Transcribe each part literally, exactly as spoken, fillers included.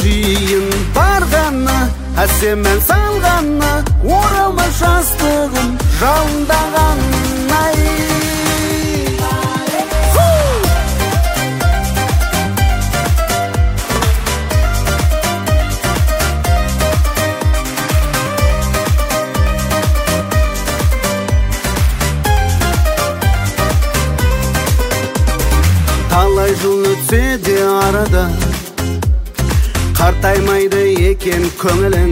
жиын барғаны, әсеммен салғаны, оралмас жастығым жалындаған. Ай талай жыл өтсе де арада, қартаймайды екен көңілің.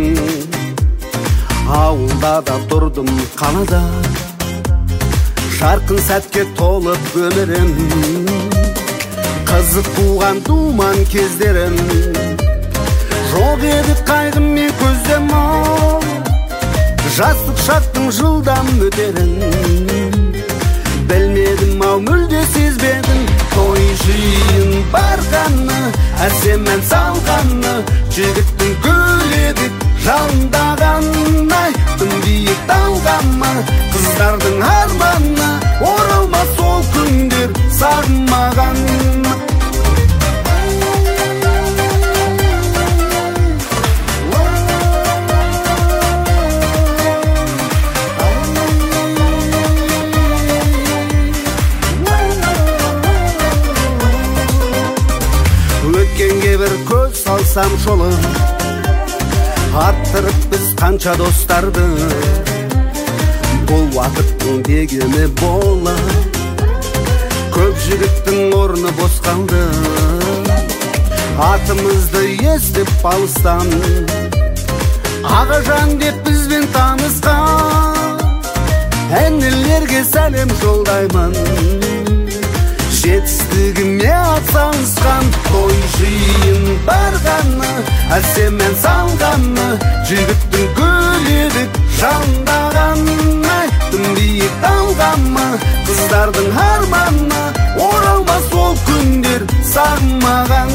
Ауылда да тұрдым қалада, жарқын сәтке толып өмірім. Қызық туған думан кездерім, жоқ еді қайғым мен көздем ау, жастық шақтың жылдам өтерін. Білмедім ау, мүлде сезбедім, той жиын барғаны, әсеммен салғаны, жігіттің көйлегі жалындаған. Ай тым биік талғама, қыздардың арманы, оралмас сол күндер сағынмаған. Өткенге бір көз салсам жолы, арттырып біз қанша достарды. Бұл уақыттың дегені бола, көп жігіттің орны бос қалды. Атымызды естіп алыстан, Ағажан деп бізбен танысқан, әннелерге сәлем жолдаймын. Жетістігіме атсалысқан, той жиын барғаны, әсеммен салғаны, жігіттің көйлегі жалындаған. Ай тым биік талғама, қыздардың арманы, оралмас ол күндер сағынмаған.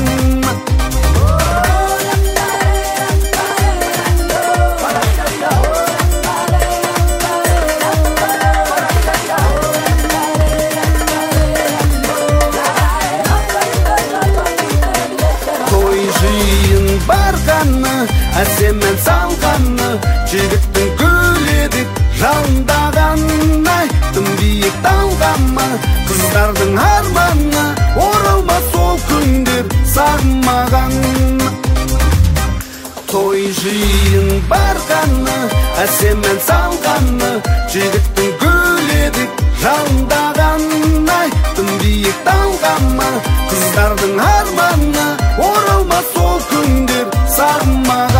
Барғаны, әсеммен салғаны, жігіттің көйлегі жалындаған. Ай тым биік талғама, қыздардың арманы, оралмас ол күндер сағынмаған. Той жиын барғаны, әсеммен салғаны, жігіттің көйлегі жалындаған. Ай тым биік талғама, қыздардың арманы, оралмас ол күндер сағынмаған.